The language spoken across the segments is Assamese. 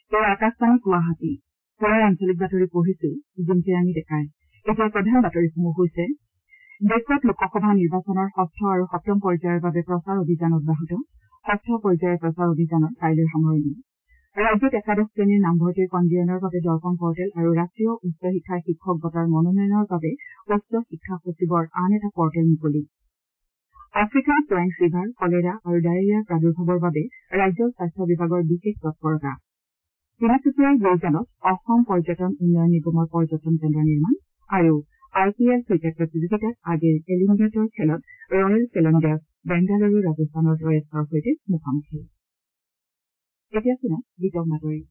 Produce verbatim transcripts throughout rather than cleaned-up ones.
তেওঁ আকাশবাণী গুৱাহাটী পৰাৰ আঞ্চলিক বাতৰি পঢ়িছিল জিমকেৰাণী ডেকাই। এতিয়া প্ৰধান বাতৰিসমূহ হৈছে দেশত লোকসভা নিৰ্বাচনৰ ষষ্ঠ আৰু সপ্তম পৰ্যায়ৰ বাবে প্ৰচাৰ অভিযান অব্যাহত ষষ্ঠ পৰ্যায়ৰ প্ৰচাৰ অভিযানৰ কাইলৈ সামৰণি। ৰাজ্যত একাদশ শ্ৰেণীৰ নামভৰ্তিৰ পঞ্জীয়নৰ বাবে দৰ্পণ পৰ্টেল আৰু ৰাষ্ট্ৰীয় উচ্চ শিক্ষাৰ শিক্ষক বঁটাৰ মনোনয়নৰ বাবে উচ্চ শিক্ষা সচিবৰ আন এটা পৰ্টেল মুকলি। আফ্ৰিকান ছোৱাইন ফিভাৰ কলেৰা আৰু ডায়েৰিয়াৰ প্ৰাদুৰ্ভাৱৰ বাবে ৰাজ্যৰ স্বাস্থ্য বিভাগৰ বিশেষ তৎপৰতা। তিনিচুকীয়াৰ গুৰুজানত অসম পৰ্যটন উন্নয়ন নিগমৰ পৰ্যটন কেন্দ্ৰ নিৰ্মাণ আৰু আই পি এল ক্ৰিকেট প্ৰতিযোগিতাত আজিৰ এলিমিনেটৰ খেলত ৰয়েল চেলেঞ্জাৰ্ছ বেংগালুৰু ৰাজস্থানৰ ৰয়েলছৰ সৈতে মুখামুখি। এতিয়া শুনক বিতং বাতৰি।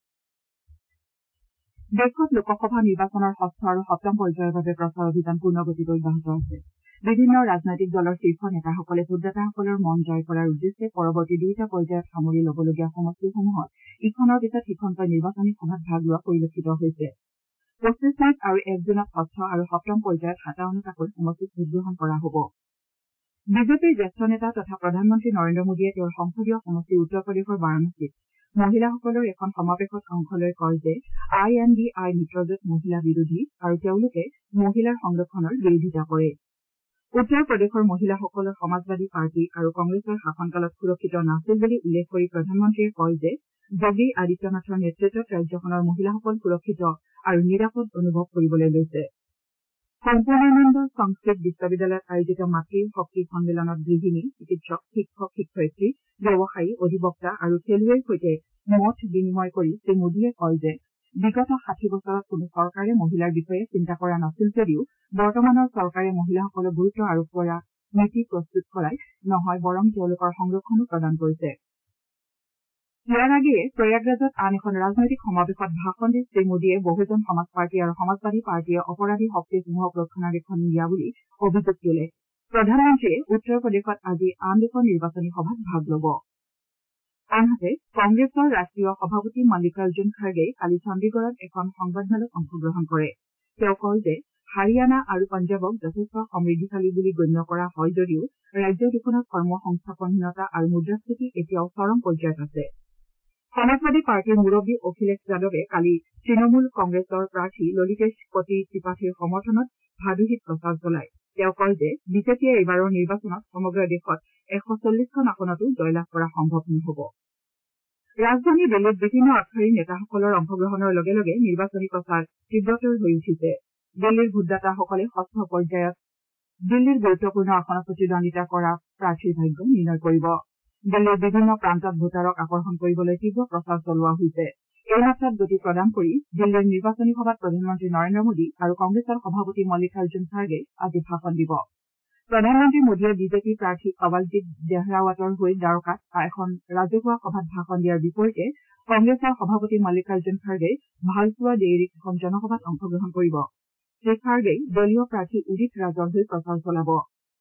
দেশত লোকসভা নিৰ্বাচনৰ ষষ্ঠ আৰু সপ্তম পৰ্যায়ৰ বাবে প্ৰচাৰ অভিযান পূৰ্ণগতিত অব্যাহত আছে। বিভিন্ন ৰাজনৈতিক দলৰ শীৰ্ষ নেতাসকলে ভোটদাতাসকলৰ মন জয় কৰাৰ উদ্দেশ্যে পৰৱৰ্তী দুয়োটা পৰ্যায়ত সামৰি লবলগীয়া সমষ্টিসমূহত ইখনৰ পিছত সিখনকৈ নিৰ্বাচনী সভাত ভাগ লোৱা পৰিলক্ষিত হৈছে। পঁচিছ মাৰ্চ আৰু এক জুনত ষষ্ঠ আৰু সপ্তম পৰ্যায়ত সাতাৱন্নটাকৈ সমষ্টিত ভোটগ্ৰহণ কৰা হ'ব। বিজেপিৰ জ্যেষ্ঠ নেতা তথা প্ৰধানমন্ত্ৰী নৰেন্দ্ৰ মোদীয়ে তেওঁৰ সংসদীয় সমষ্টি উত্তৰ প্ৰদেশৰ বাৰাণসীত মহিলাসকলৰ এখন সমাৱেশত অংশ লৈ কয় যে আই এন ডি আই মিত্ৰজোঁট মহিলা বিৰোধী আৰু তেওঁলোকে মহিলাৰ সংৰক্ষণৰ বিৰোধিতা কৰে। উত্তৰ প্ৰদেশৰ মহিলাসকলৰ সমাজবাদী পাৰ্টী আৰু কংগ্ৰেছৰ শাসনকালত সুৰক্ষিত নাছিল বুলি উল্লেখ কৰি প্ৰধানমন্ত্ৰীয়ে কয় যে যোগী আদিত্যনাথৰ নেতৃত্বত ৰাজ্যখনৰ মহিলাসকল সুৰক্ষিত আৰু নিৰাপদ অনুভৱ কৰিবলৈ লৈছে। সম্পূৰ্ণানন্দ সংস্কৃত বিশ্ববিদ্যালয়ত আয়োজিত মাতৃ শক্তি সন্মিলনত গৃহিণী চিকিৎসক শিক্ষক শিক্ষয়িত্ৰী ব্যৱসায়ী অধিবক্তা আৰু খেলুৱৈৰ সৈতে মত বিনিময় কৰি শ্ৰীমোদীয়ে কয় যে বিগত ষাঠি বছৰত কোনো চৰকাৰে মহিলাৰ বিষয়ে চিন্তা কৰা নাছিল যদিও বৰ্তমানৰ চৰকাৰে মহিলাসকলক গুৰুত্ব আৰোপ কৰা নীতি প্ৰস্তুত কৰাই নহয় বৰং তেওঁলোকৰ সংৰক্ষণো প্ৰদান কৰিছে। ইয়াৰ আগেয়ে প্ৰয়াগৰাজত আন এখন ৰাজনৈতিক সমাৱেশত ভাষণ দি শ্ৰীমোদীয়ে বহুজন সমাজ পাৰ্টী আৰু সমাজবাদী পাৰ্টীয়ে অপৰাধী শক্তিসমূহক ৰক্ষণাবেক্ষণ দিয়া বুলি অভিযোগ তোলে। প্ৰধানমন্ত্ৰীয়ে উত্তৰ প্ৰদেশত আজি আন দুখন নিৰ্বাচনী সভাত ভাগ ল'ব। আনহাতে কংগ্ৰেছৰ ৰাষ্ট্ৰীয় সভাপতি মল্লিকাৰ্জুন খাৰ্গেই কালি চণ্ডীগড়ত এখন সংবাদমেলত অংশগ্ৰহণ কৰে। তেওঁ কয় যে হাৰিয়ানা আৰু পঞ্জাৱক যথেষ্ট সমৃদ্ধিশালী বুলি গণ্য কৰা হয় যদিও ৰাজ্য দুখনত কৰ্ম সংস্থাপনহীনতা আৰু মুদ্ৰাস্ফীতি এতিয়াও চৰম পৰ্যায়ত আছে। সমাজবাদী পাৰ্টীৰ মুৰববী অখিলেশ যাদৱে কালি তৃণমূল কংগ্ৰেছৰ প্ৰাৰ্থী ললিতেশ কটি ত্ৰিপাঠীৰ সমৰ্থনত ভাদুহীত প্ৰচাৰ চলায়। তেওঁ কয় যে বিজেপিয়ে এইবাৰৰ নিৰ্বাচনত সমগ্ৰ দেশত এশ চল্লিছখন আসনতো জয়লাভ কৰা সম্ভৱ নহ'ব। ৰাজধানী দিল্লীত বিভিন্ন আগশাৰীৰ নেতাসকলৰ অংশগ্ৰহণৰ লগে লগে নিৰ্বাচনী প্ৰচাৰ তীব্ৰতৰ হৈ উঠিছে। দিল্লীৰ ভোটদাতাসকলে ষষ্ঠ পৰ্যায়ত দিল্লীৰ গুৰুত্বপূৰ্ণ আসনত প্ৰতিদ্বন্দ্বিতা কৰা প্ৰাৰ্থীৰ ভাগ্য নিৰ্ণয় কৰিব। দিল্লীৰ বিভিন্ন প্ৰান্তত ভোটাৰক আকৰ্ষণ কৰিবলৈ তীব্ৰ প্ৰচাৰ চলোৱা হৈছে। এই মাত্ৰাত গতি প্ৰদান কৰি দিল্লীৰ নিৰ্বাচনী সভাত প্ৰধানমন্ত্ৰী নৰেন্দ্ৰ মোদী আৰু কংগ্ৰেছৰ সভাপতি মল্লিকাৰ্জুন খাৰ্গে আজি ভাষণ দিব। প্ৰধানমন্ত্ৰী মোদীয়ে বিজেপি প্ৰাৰ্থী কৱালজিৎ ডেহৰাৱাটৰ হৈ দ্বাৰকাত এখন ৰাজহুৱা সভাত ভাষণ দিয়াৰ বিপৰীতে কংগ্ৰেছৰ সভাপতি মল্লিকাৰ্জুন খাৰ্গে ভালচোৱা ডেইৰীত এখন জনসভাত অংশগ্ৰহণ কৰিব। শ্ৰীখাৰ্গেই দলীয় প্ৰাৰ্থী উদিত ৰাজৰ হৈ প্ৰচাৰ চলাব।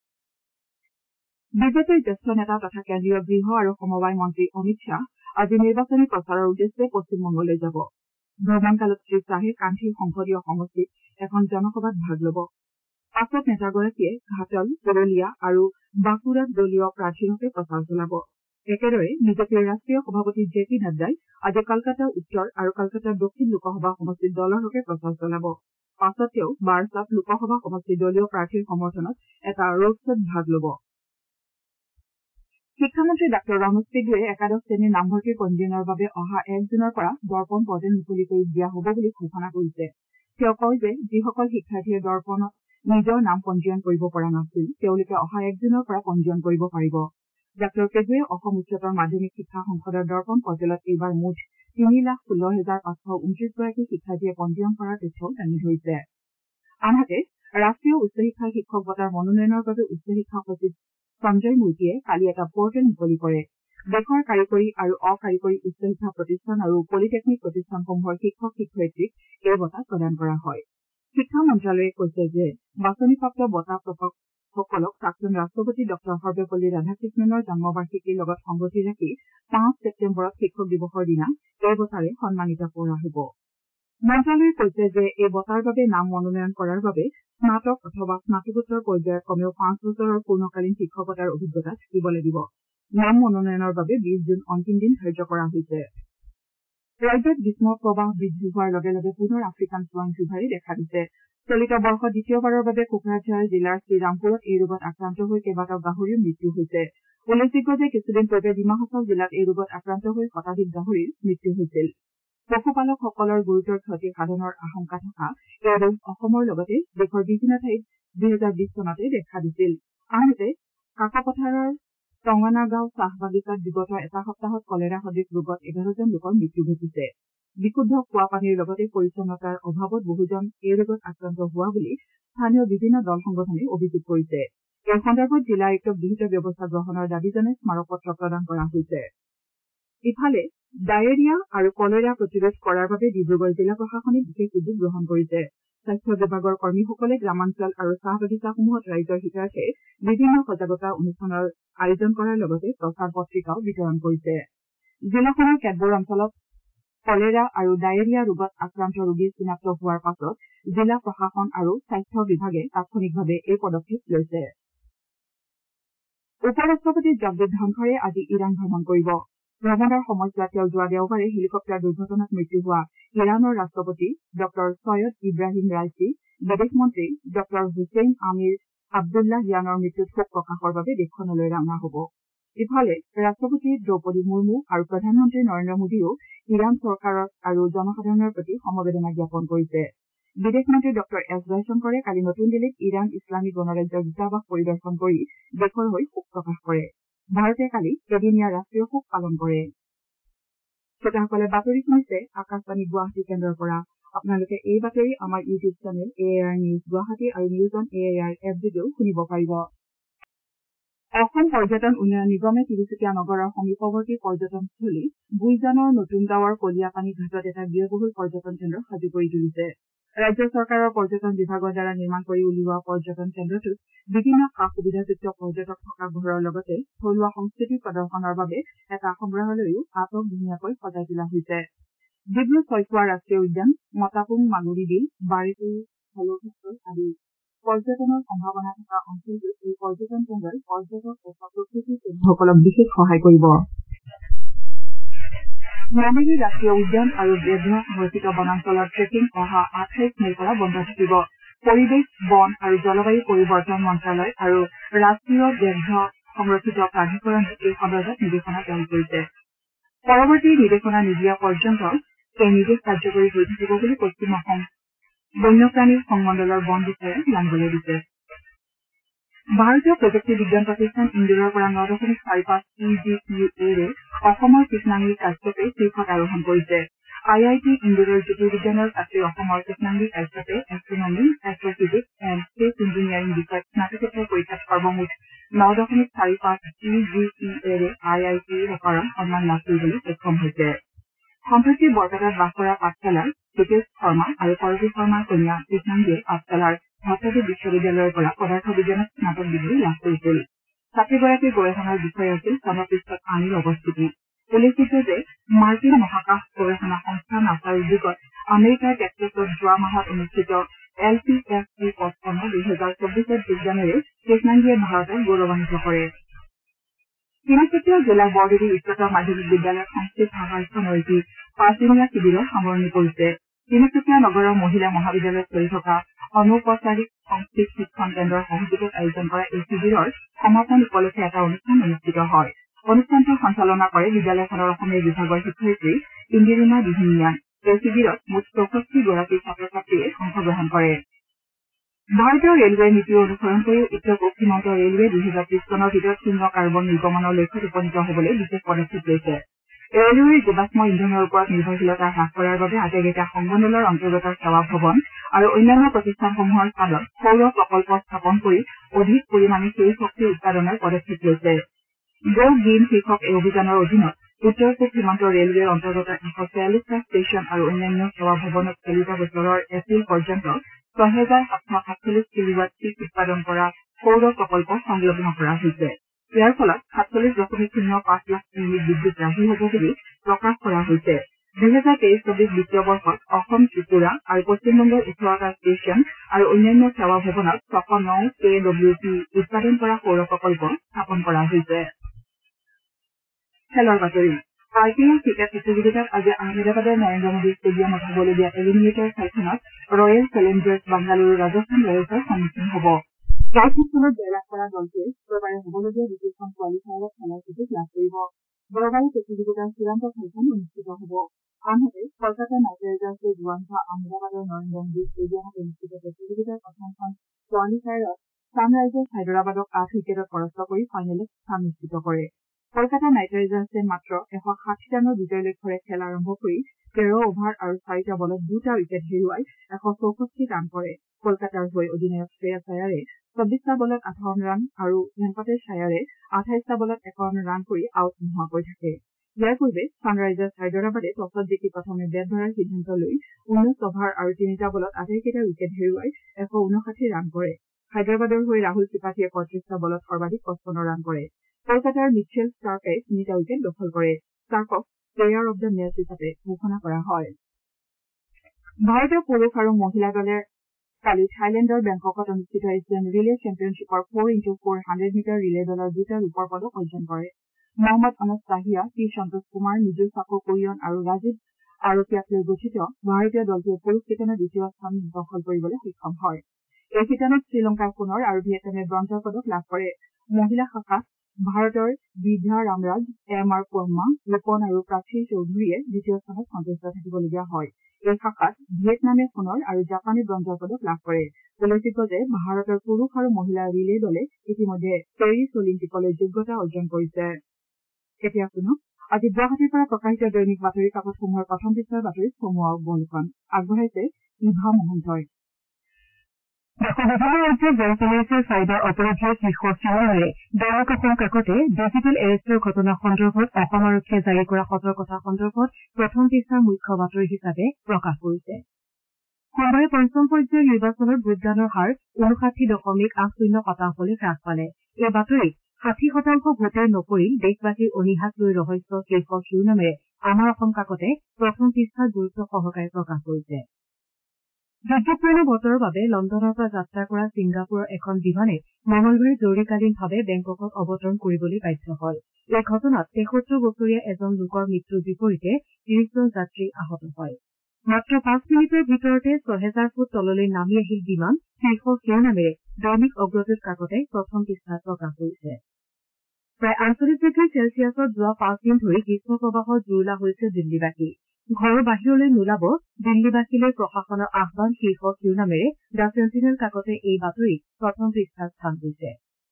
বিজেপিৰ জ্যেষ্ঠ নেতা তথা কেন্দ্ৰীয় গৃহ আৰু সমবায় মন্ত্ৰী অমিত শ্বাহ আজি নিৰ্বাচনী প্ৰচাৰৰ উদ্দেশ্যে পশ্চিমবংগলৈ যাব। ভ্ৰমণকালত শ্ৰীশ্বাহে কান্থী সংসদীয় সমষ্টিত এখন জনসভাত ভাগ ল'ব। পাছত নেতাগৰাকীয়ে ঘাটল পুৰুলিয়া আৰু বাঁকুড়াত দলীয় প্ৰাৰ্থীৰ হকে প্ৰচাৰ চলাব। একেদৰে বিজেপিৰ ৰাষ্ট্ৰীয় সভাপতি জে পি নাড্ডাই আজি কলকাতা উত্তৰ আৰু কলকাতা দক্ষিণ লোকসভা সমষ্টিত দলৰ হকে প্ৰচাৰ চলাব। পাছত তেওঁ বাৰছাত লোকসভা সমষ্টিৰ দলীয় প্ৰাৰ্থীৰ সমৰ্থনত এটা ৰোড শ্বত ভাগ ল'ব। শিক্ষামন্ত্ৰী ডাঃ ৰমেশ পেগুৱে একাদশ শ্ৰেণীৰ নামভৰ্তিৰ পঞ্জীয়নৰ বাবে অহা এক জুনৰ পৰা দৰ্পণ পৰ্টেল মুকলি কৰি দিয়া হ'ব বুলি ঘোষণা কৰিছে। তেওঁ কয় যে যিসকল শিক্ষাৰ্থীয়ে দৰ্পণত নিজৰ নাম পঞ্জীয়ন কৰিব পৰা নাছিল তেওঁলোকে অহা এক জুনৰ পৰা পঞ্জীয়ন কৰিব পাৰিব। ডাঃ পেগুৱে অসম উচ্চতৰ মাধ্যমিক শিক্ষা সংসদৰ দৰ্পণ পৰ্টেলত এইবাৰ মুঠ তিনি লাখ ষোল্ল হেজাৰ পাঁচশ ঊনত্ৰিশগৰাকী শিক্ষাৰ্থীয়ে পঞ্জীয়ন কৰাৰ তথ্যও দাঙি ধৰিছে। আনহাতে ৰাষ্ট্ৰীয় উচ্চ শিক্ষাৰ শিক্ষক বঁটাৰ মনোনয়নৰ বাবে উচ্চ শিক্ষা সচিব সঞ্জয় মূৰ্তিয়ে কালি এটা পৰ্টেল মুকলি কৰে। দেশৰ কাৰিকৰী আৰু অকাৰিকৰী উচ্চ শিক্ষা প্ৰতিষ্ঠান আৰু পলিটেকনিক প্ৰতিষ্ঠানসমূহৰ শিক্ষক শিক্ষয়িত্ৰীক এই বঁটা প্ৰদান কৰা হয়। শিক্ষা মন্ত্ৰালয়ে কৈছে যে বাছনিপ্ৰাপ্ত বঁটা প্ৰাপকসকলক প্ৰাক্তন ৰাষ্ট্ৰপতি ডঃ সৰ্বপল্লী ৰাধাকৃষ্ণনৰ জন্মবাৰ্ষিকীৰ লগত সংগতি ৰাখি পাঁচ ছেপ্টেম্বৰত শিক্ষক দিৱসৰ দিনা এই বঁটাৰে সন্মানিত কৰা হ'ব। মন্ত্ৰালয়ে কৈছে যে এই বঁটাৰ বাবে নাম মনোনয়ন কৰাৰ বাবে স্নাতক অথবা স্নাতকোত্তৰ পৰ্যায়ত কমেও পাঁচ বছৰৰ পূৰ্ণকালীন শিক্ষকতাৰ অভিজ্ঞতা থাকিব লাগিব। নাম মনোনয়নৰ বাবে বিশ জুন অন্তিম দিন ধাৰ্য কৰা হৈছে। ৰাজ্যত গ্ৰীষ্ম প্ৰবাহ বৃদ্ধি হোৱাৰ লগে লগে পুনৰ আফ্ৰিকান ছোৱাইন ফিভাৰে দেখা দিছে। চলিত বৰ্ষত দ্বিতীয়বাৰৰ বাবে কোকৰাঝাৰ জিলাৰ শ্ৰীৰামপুৰত এই ৰোগত আক্ৰান্ত হৈ কেইবাটাও গাহৰিৰ মৃত্যু হৈছে। উল্লেখযোগ্য যে কিছুদিন পূৰ্বে ডিমা হাছাও জিলাত এই ৰোগত আক্ৰান্ত হৈ শতাধিক গাহৰিৰ মৃত্যু হৈছিল। পশুপালকসকলৰ গুৰুতৰ ক্ষতি সাধনৰ আশংকা থকা এই ৰোগ অসমৰ লগতে দেশৰ বিভিন্ন ঠাইত দুহেজাৰ বিশ চনতে দেখা দিছিল। আনহাতে কাকপথাৰৰ টঙনাগাঁও চাহ বাগিচাত বিগত এটা সপ্তাহত কলেৰা সদৃশ ৰোগত এঘাৰজন লোকৰ মৃত্যু ঘটিছে। বিশুদ্ধ খোৱা পানীৰ লগতে পৰিচ্ছন্নতাৰ অভাৱত বহুজন এই ৰোগত আক্ৰান্ত হোৱা বুলি স্থানীয় বিভিন্ন দল সংগঠনে অভিযোগ কৰিছে। এই সন্দৰ্ভত জিলা আয়ুক্তক বিহিত ব্যৱস্থা গ্ৰহণৰ দাবী জনাই স্মাৰক পত্ৰ প্ৰদান কৰা হৈছে। ইফালে ডায়েৰিয়া আৰু কলেৰা প্ৰতিৰোধ কৰাৰ বাবে ডিব্ৰুগড় জিলা প্ৰশাসনে বিশেষ উদ্যোগ গ্ৰহণ কৰিছে। স্বাস্থ্য বিভাগৰ কৰ্মীসকলে গ্ৰামাঞ্চল আৰু চাহ বাগিচাসমূহত ৰাইজৰ হিতাৰ্থে বিভিন্ন সজাগতা অনুষ্ঠানৰ আয়োজন কৰাৰ লগতে প্ৰচাৰ পত্ৰিকাও বিতৰণ কৰিছে। জিলাখনৰ কেতবোৰ অঞ্চলত কলেৰা আৰু ডায়েৰিয়া ৰোগত আক্ৰান্ত ৰোগী চিনাক্ত হোৱাৰ পাছত জিলা প্ৰশাসন আৰু স্বাস্থ্য বিভাগে তাৎক্ষণিকভাৱে এই পদক্ষেপ লৈছে। উপ ৰাষ্ট্ৰপতি জগদীপ ধনখৰে আজি ইৰাণ ভ্ৰমণ কৰিব। ভ্ৰমণৰ সময়ছোৱাত তেওঁ যোৱা দেওবাৰে হেলিকপ্টাৰ দুৰ্ঘটনাত মৃত্যু হোৱা ইৰাণৰ ৰাষ্ট্ৰপতি ডঃ ছৈয়দ ইব্ৰাহিম ৰাইচি, বিদেশ মন্ত্ৰী ডঃ হুছেইন আমিৰ আব্দুল্লাহিয়ানৰ মৃত্যুত শোক প্ৰকাশৰ বাবে দেশখনলৈ ৰাওনা হ'ব। ইফালে ৰাষ্ট্ৰপতি দ্ৰৌপদী মুৰ্মু আৰু প্ৰধানমন্ত্ৰী নৰেন্দ্ৰ মোদীয়েও ইৰাণ চৰকাৰ আৰু জনসাধাৰণৰ প্ৰতি সমবেদনা জ্ঞাপন কৰিছে। বিদেশ মন্ত্ৰী ডঃ এছ জয়শংকৰে কালি নতুন দিল্লীত ইৰাণ ইছলামী গণৰাজ্যৰ দূতাবাস পৰিদৰ্শন কৰি দেশৰ হৈ শোক প্ৰকাশ কৰে। ভাৰতে কালি এদিনীয়া ৰাষ্ট্ৰীয় শোক পালন কৰে। শ্ৰোতাসকলে বাতৰি শুনিছে আকাশবাণী গুৱাহাটী কেন্দ্ৰৰ পৰা। আপোনালোকে এই বাতৰি আমাৰ YouTube channel A I R news Guwahati আৰু news on A I R এপযোগেও শুনিব পাৰিব। অসম পৰ্যটন উন্নয়ন নিগমে তিনিচুকীয়া নগৰৰ সমীপৱৰ্তী পৰ্যটনস্থলী গুইজানৰ নতুন গাঁৱৰ কলিয়াপানী ঘাটত এটা ব্যয়বহুল পৰ্যটন কেন্দ্ৰ সাজু কৰি তুলিছে। ৰাজ্য চৰকাৰৰ পৰ্যটন বিভাগৰ দ্বাৰা নিৰ্মাণ কৰি উলিওৱা পৰ্যটন কেন্দ্ৰটোত বিভিন্ন সা সুবিধাযুক্ত পৰ্যটক থকা ঘৰৰ লগতে থলুৱা সংস্কৃতি প্ৰদৰ্শনৰ বাবে এটা সংগ্ৰহালয়ো আটক-ধুনীয়াকৈ সজাই তোলা হৈছে। ডিব্ৰু ছৈখোৱা ৰাষ্ট্ৰীয় উদ্যান, মতাপুং মাগুৰী বিল, বাৰেকুৰি হলৌক্ষেত্ৰ আদি পৰ্যটনৰ সম্ভাৱনা থকা অঞ্চলটোত এই পৰ্যটন কেন্দ্ৰই পৰ্যটক তথা প্ৰকৃতি প্ৰেমীসকলক বিশেষ সহায় কৰিব। নামেৰি ৰাষ্ট্ৰীয় উদ্যান আৰু ব্যাঘ্ৰ সংৰক্ষিত বনাঞ্চলৰ ট্ৰেকিং অহা আঠাইছ মেৰ পৰা বন্ধ থাকিব। পৰিৱেশ, বন আৰু জলবায়ু পৰিৱৰ্তন মন্ত্ৰালয় আৰু ৰাষ্ট্ৰীয় ব্যাঘ্ৰ সংৰক্ষিত প্ৰাধিকৰণে এই সন্দৰ্ভত নিৰ্দেশনা জাৰি কৰিছে। পৰৱৰ্তী নিৰ্দেশনা নিদিয়া পৰ্যন্ত এই নিৰ্দেশ কাৰ্যকৰী হৈ থাকিব বুলি পশ্চিম অসম বন্যপ্ৰাণী সংমণ্ডলৰ বন বিষয়াই জানিবলৈ দিছে। ভাৰতীয় প্ৰযুক্তি বিজ্ঞান প্ৰতিষ্ঠান ইন্দোৰৰ পৰা ন দশমিক চাৰি পাঁচ ই জি পি এৰে অসমৰ কৃষ্ণাংগী কাশ্যপে শীৰ্ষত আৰোহণ কৰিছে। আই আই টি ইন্দোৰৰ জ্যোতিৰ্বিজ্ঞানৰ ছাত্ৰী অসমৰ কৃষ্ণাংগী কাশ্যপে astronomy, astrophysics and space engineering বিষয়ত স্নাতকোত্তৰ পৰীক্ষাত সৰ্বমুঠ ন দশমিক চাৰি পাঁচ ই জি পি এৰে আই আই টি ৰসায়ন সন্মান লাভ কৰিবলৈ সক্ষম হৈছে। সম্প্ৰতি বৰপেটাত বাস কৰা পাঠশালাৰ হিতেশ শৰ্মা আৰু কৰবী শৰ্মাৰ কন্যা কৃষ্ণাংগীয়ে পাঠশালাৰ ভট্টদেৱ বিশ্ববিদ্যালয়ৰ পৰা পদাৰ্থ বিজ্ঞানত স্নাতক ডিগ্ৰী লাভ কৰিছিল। ছাত্ৰীগৰাকীৰ গৱেষণাৰ বিষয় আছিল চন্দ্ৰপৃষ্ঠত পানীৰ অৱস্থিতি। উল্লেখযোগ্য যে মাৰ্কিন মহাকাশ গৱেষণা সংস্থা নাছাৰ উদ্যোগত আমেৰিকাৰ টেক্সাছত যোৱা মাহত অনুষ্ঠিত এল পি এছ চি পঁচপন্ন দুহেজাৰ চৌবিশত যোগদানেৰে কৃষ্ণাংগীয়ে ভাৰতক গৌৰৱান্বিত কৰে। তিনিচুকীয়া জিলাৰ বৰদেৱী উচ্চতৰ মাধ্যমিক বিদ্যালয়ত সংস্কৃত ভাষাৰ স্থানৰৈতিক পাঁচদিনীয়া শিবিৰৰ সামৰণি পৰিছে। তিনিচুকীয়া নগৰৰ মহিলা মহাবিদ্যালয়ত চলি থকা অনৌপচাৰিক সংস্কৃত শিক্ষণ কেন্দ্ৰৰ সহযোগত আয়োজন কৰা এই শিবিৰৰ সমাপন উপলক্ষে এটা অনুষ্ঠান অনুষ্ঠিত হয়। অনুষ্ঠানটো সঞ্চালনা কৰে বিদ্যালয়খনৰ অসমীয়া বিভাগৰ শিক্ষয়িত্ৰী ইন্দিৰিমা দিহিঙীয়া। এই শিবিৰত মুঠ চৌষষ্ঠি গৰাকী ছাত্ৰ ছাত্ৰীয়ে অংশগ্ৰহণ কৰে। ভাৰতীয় ৰেলৱেৰ নীতি অনুসৰণ কৰি উত্তৰ পূব সীমান্ত ৰেলৱে দুহেজাৰ ত্ৰিশ চনৰ ভিতৰত শূন্য কাৰ্বন নিৰ্গমনৰ লক্ষ্যত উপনীত হ'বলৈ বিশেষ পদক্ষেপ লৈছে। ৰেলৱেৰ জীৱাশ্ম ইন্ধনৰ ওপৰত নিৰ্ভৰশীলতা হ্ৰাস কৰাৰ বাবে আটাইকেইটা সংমণ্ডলৰ অন্তৰ্গত সেৱা ভৱন আৰু অন্যান্য প্ৰতিষ্ঠানসমূহৰ স্থানত সৌৰ প্ৰকল্প স্থাপন কৰি অধিক পৰিমাণে সেই শক্তি উৎপাদনৰ পদক্ষেপ লৈছে। গো গ্ৰীণ শীৰ্ষক এই অভিযানৰ অধীনত উত্তৰ পূব সীমান্ত ৰেলৱেৰ অন্তৰ্গত এশ ছিয়াল্লিছটা ষ্টেচন আৰু অন্যান্য সেৱা ভৱনত চলিত বছৰৰ এপ্ৰিল পৰ্যন্ত ছহেজাৰ সাতশ সাতচল্লিছ কিলোৱাট শীত উৎপাদন কৰা সৌৰ প্ৰকল্প সংলগ্ন কৰা হৈছে। ইয়াৰ ফলত সাতচল্লিছ দশমিক শূন্য পাঁচ লাখ ইউনিট বিদ্যুৎ ৰাহি হ'ব বুলি প্ৰকাশ কৰা হৈছে। দুহেজাৰ তেইছ চৌবিশ বিত্তীয় বৰ্ষত অসম, ত্ৰিপুৰা আৰু পশ্চিমবংগৰ ওঠৰটা ষ্টেচন আৰু অন্যান্য সেৱা ভৱনত ছশ ন কে ডব্লিউ পি উৎপাদন কৰা সৌৰ প্ৰকল্প স্থাপন কৰা হৈছে। খেলৰ বাতৰি আই পি এল ক্ৰিকেট প্ৰতিযোগিতাত আজি আহমেদাবাদৰ নৰেন্দ্ৰ মোদী ষ্টেডিয়ামত হ'বলগীয়া এলিমিনেটৰ খেলখনত ৰয়েল চেলেঞ্জাৰ্ছ বাংগালুৰু ৰাজস্থান ৰয়েলছৰ সন্মুখীন হ'ব। টছত জয়লাভ কৰা দলটোৱে শুক্ৰবাৰে হ'বলগীয়া দ্বিতীয়খন কোৱালিফায়াৰত খেলাৰ সুযোগ লাভ কৰিব। দেওবাৰে প্ৰতিযোগিতাৰ চূড়ান্ত খেলখন অনুষ্ঠিত হ'ব। আনহাতে কলকাতা নাইট ৰাইডাৰ্ছে গুৱাহাটী আহমেদাবাদৰ নৰেন্দ্ৰ মোদী ষ্টেডিয়ামত অনুষ্ঠিত প্ৰতিযোগিতাৰ প্ৰথমখন কোৱালিফায়াৰত ছানৰাইজাৰ্ছ হায়দৰাবাদক আঠ উইকেটত পৰাস্ত কৰি ফাইনেলত স্থান নিশ্চিত কৰে। কলকাতা নাইট ৰাইডাৰ্ছে মাত্ৰ এশ ষাঠি ৰানৰ বিজয় লক্ষ্যৰে খেল আৰম্ভ কৰি তেৰ অভাৰ আৰু চাৰিটা বলত দুটা উইকেট হেৰুৱাই এশ চৌষষ্ঠি ৰান কৰে। কলকাতাৰ হৈ অধিনায়ক শ্ৰেয়াছ আয়াৰে চৌবিশটা বলত আঠাৱন্ন ৰান আৰু ভেংকটেশ আয়াৰে আঠাইশটা বলত একাৱন্ন ৰান কৰি আউট নোহোৱাকৈ থাকে। ইয়াৰ পূৰ্বে ছানৰাইজাৰ্ছ হায়দৰাবাদে টছত জিকি প্ৰথমে বেট ধৰাৰ সিদ্ধান্ত লৈ ঊনৈশ অভাৰ আৰু তিনিটা বলত আটাইকেইটা উইকেট হেৰুৱাই এশ ঊনষাঠি ৰান কৰে। হায়দৰাবাদৰ হৈ ৰাহুল ত্ৰিপাঠীয়ে পঁয়ত্ৰিশটা বলত সৰ্বাধিক পঁচপন্ন ৰান কৰে। কলকাতাৰ মিচেল ষ্টাৰ্কে তিনিটা উইকেট দখল কৰে। ষ্টাৰ্কক প্লেয়াৰ অব দ্য মেচ হিচাপে ঘোষণা কৰা হয়। ভাৰতীয় পুৰুষ আৰু মহিলা দলে কালি থাইলেণ্ডৰ বেংককত অনুষ্ঠিত এছিয়ান ৰিলে চেম্পিয়নশ্বিপৰ four into four hundred metre relay দলৰ দুটা ৰূপৰ পদক অৰ্জন কৰে। মহম্মদ অনছ চাহিয়া পি সন্তোষ কুমাৰ মিজু চাকো কুৰিয়ন আৰু ৰাজীৱ আৰতিয়াক লৈ গঠিত ভাৰতীয় দলটোৱে পুৰুষ শিতানত দ্বিতীয় স্থান দখল কৰিবলৈ সক্ষম হয়। এই শিতানত শ্ৰীলংকাৰ সোণৰ আৰু ভিয়েটনামে ব্ৰঞ্জৰ পদক লাভ কৰে। মহিলা শাখাত ভাৰতৰ বিদ্যা ৰামৰাজ এম আৰ কৰ্মা ৰূপন আৰু প্ৰাচী চৌধুৰীয়ে দ্বিতীয় স্থানত সন্তুষ্ট থাকিবলগীয়া হয়। এই শাখাত ভিয়েটনামে সোণৰ আৰু জাপানে ব্ৰঞ্জৰ পদক লাভ কৰে। উল্লেখযোগ্য যে ভাৰতৰ পুৰুষ আৰু মহিলা ৰিলে দলে ইতিমধ্যে পেৰিছ অলিম্পিকলৈ যোগ্যতা অৰ্জন কৰিছে। এতিয়া শুনক আজি গুৱাহাটীৰ পৰা প্ৰকাশিত দৈনিক বাতৰি কাকতসমূহৰ প্ৰথম পৃষ্ঠাৰ বাতৰিত সমূহ অৱলোকন আগবঢ়াইছে ইভা মহন্তই। দেশৰ বিভিন্ন ৰাজ্যত জয় চলাইছে চাইবাৰ অপৰাধীৰ শীৰ্ষ শিৰোনামেৰে দৈনিক অসম কাকতে ডিজিটেল এৰেষ্টৰ ঘটনা সন্দৰ্ভত অসম আৰক্ষীয়ে জাৰি কৰা সতৰ্কতা সন্দৰ্ভত প্ৰথম পৃষ্ঠাৰ মুখ্য বাতৰি হিচাপে প্ৰকাশ কৰিছে। সোমবাৰে পঞ্চম পৰ্যায়ৰ নিৰ্বাচনত ভোটদানৰ হাৰ ঊনষাঠি দশমিক আঠ শূন্য শতাংশলৈ হ্ৰাস পালে। এই বাতৰিত ষাঠি শতাংশ ভোটে নপৰিল দেশবাসীৰ অনীহাক লৈ ৰহস্য শীৰ্ষক শিৰোনামেৰে আমাৰ অসম কাকতে প্ৰথম পৃষ্ঠাত গুৰুত্ব সহকাৰে প্ৰকাশ কৰিছে। দুৰ্যোগপূৰ্ণ বতৰৰ বাবে লণ্ডনৰ পৰা যাত্ৰা কৰা ছিংগাপুৰৰ এখন বিমানে মঙলবাৰে জৰুৰীকালীনভাৱে বেংককত অৱতৰণ কৰিবলৈ বাধ্য হয়। এই ঘটনাত তেসত্তৰ বছৰীয়া এজন লোকৰ মৃত্যুৰ বিপৰীতে ত্ৰিশজন যাত্ৰী আহত হয়। মাত্ৰ পাঁচ মিনিটৰ ভিতৰতে ছহেজাৰ ফুট তললৈ নামি আহিল বিমান শীৰ্ষক শিৰোনামেৰে দৈনিক অগ্ৰদূত কাকতে প্ৰথম পৃষ্ঠাত প্ৰকাশ কৰিছে। প্ৰায় আঞ্চল্লিশ ডিগ্ৰী চেলছিয়াছত যোৱা পাঁচদিন ধৰি গ্ৰীষ্ম প্ৰবাহত জুৰুলা হৈছে দিল্লীবাসী। ঘৰৰ বাহিৰলৈ নোলাব দিল্লীবাসীলৈ প্ৰশাসনৰ আহ্বান শীৰ্ষক শিৰোনামেৰে দ্য চেণ্টিনেল কাকতে এই বাতৰিক প্ৰথম পৃষ্ঠাত স্থান দিছে।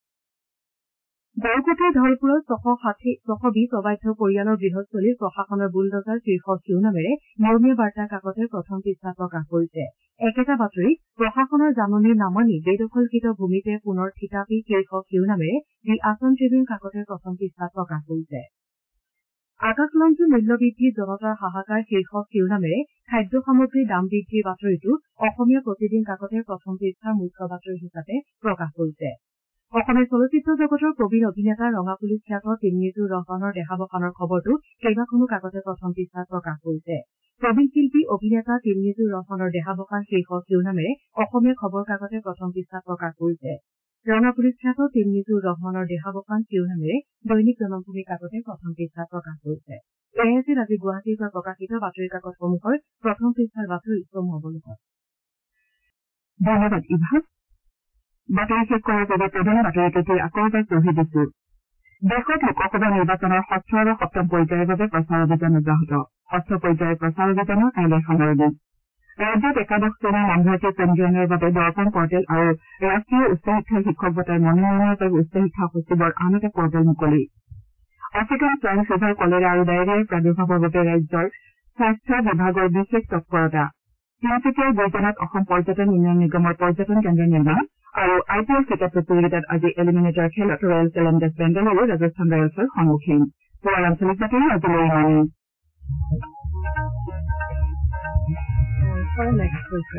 বৰকটীৰ ধলপুৰত ছশ ষাঠি ছশ বিশ অবাধ্য পৰিয়ালৰ গৃহস্থলীৰ প্ৰশাসনৰ বুলডজাৰ শীৰ্ষক শিৰোনামেৰে মৰ্মীয় বাৰ্তা কাকতে প্ৰথম পৃষ্ঠাত প্ৰকাশ কৰিছে। একেটা বাতৰিত প্ৰশাসনৰ জাননী নামানি বেদখলকৃত ভূমিতে পুনৰ থিতাপি শীৰ্ষক শিৰোনামেৰে দি আছাম ট্ৰিবিউন কাকতে প্ৰথম পৃষ্ঠাত প্ৰকাশ কৰিছে। আকাশলংঘী মূল্যবৃদ্ধি জনতাৰ হাহাকাৰ শীৰ্ষক শিৰোনামেৰে খাদ্য সামগ্ৰীৰ দাম বৃদ্ধিৰ বাতৰিটো অসমীয়া প্ৰতিদিন কাকতে প্ৰথম পৃষ্ঠাৰ মুখ্য বাতৰি হিচাপে প্ৰকাশ কৰিছে। অসমীয়া চলচ্চিত্ৰ জগতৰ প্ৰবীণ অভিনেতা ৰঙাপুলিচ খ্যাত তিন্নিজুৰ ৰহমানৰ দেহাৱসানৰ খবৰটো কেইবাখনো কাকতে প্ৰথম পৃষ্ঠাত প্ৰকাশ কৰিছে। প্ৰবীণ শিল্পী অভিনেতা তিন্নিজুৰ ৰহমানৰ দেহাৱসান শীৰ্ষক শিৰোনামেৰে অসমীয়া খবৰ কাকতে প্ৰথম পৃষ্ঠাত প্ৰকাশ কৰিছে। ৰঙাপুলিচ খ্যাত তিন্নিজুৰ ৰহমানৰ দেহাৱসান শিৰোনামেৰে দৈনিক জনমভূমি কাকতে প্ৰথম পৃষ্ঠাত প্ৰকাশ কৰিছে। এয়াই আছিল আজি গুৱাহাটীৰ পৰা প্ৰকাশিত বাতৰি কাকতসমূহৰ প্ৰথম পৃষ্ঠাৰ বাতৰি সমূহ অৱলোকন। ধন্যবাদ ইভা। বাতৰি শেষ কৰাৰ বাবে প্ৰধান বাতৰিটো আকৌ এবাৰ পঢ়ি দিছো। দেশত লোকসভা নিৰ্বাচনৰ ষষ্ঠ আৰু সপ্তম পৰ্যায়ৰ বাবে প্ৰচাৰ অভিযান অব্যাহত। ষষ্ঠ পৰ্যায়ৰ প্ৰচাৰ অভিযানৰ কাইলৈ সামৰণি। ৰাজ্যত একাদশ শ্ৰেণীৰ নামভৰ্তি পঞ্জীয়নৰ বাবে দৰ্পণ পৰ্টেল আৰু ৰাষ্ট্ৰীয় উচ্চ শিক্ষা শিক্ষক বঁটাৰ মনোনয়নৰ বাবে উচ্চ শিক্ষা সচিবৰ আন এটা পৰ্টেল মুকলি। আফ্ৰিকান স্বাইন ফিভাৰ কলেৰা আৰু ডায়েৰিয়াৰ প্ৰাদুৰ্ভাৱৰ বাবে ৰাজ্যৰ স্বাস্থ্য বিভাগৰ বিশেষ তৎপৰতা। তিনিচুকীয়াৰ গুইজানত অসম পৰ্যটন উন্নয়ন নিগমৰ পৰ্যটন কেন্দ্ৰ নিৰ্মাণ আৰু আই পি এল ক্ৰিকেট প্ৰতিযোগিতাত আজি এলিমিনেটৰ খেলত ৰয়েল চেলেঞ্জাৰ্ছ বেংগালুৰু ৰাজস্থান ৰয়েলছৰ সন্মুখীন। পুৱাৰ আঞ্চলিক বাতৰি আজিলৈ ইমানেই।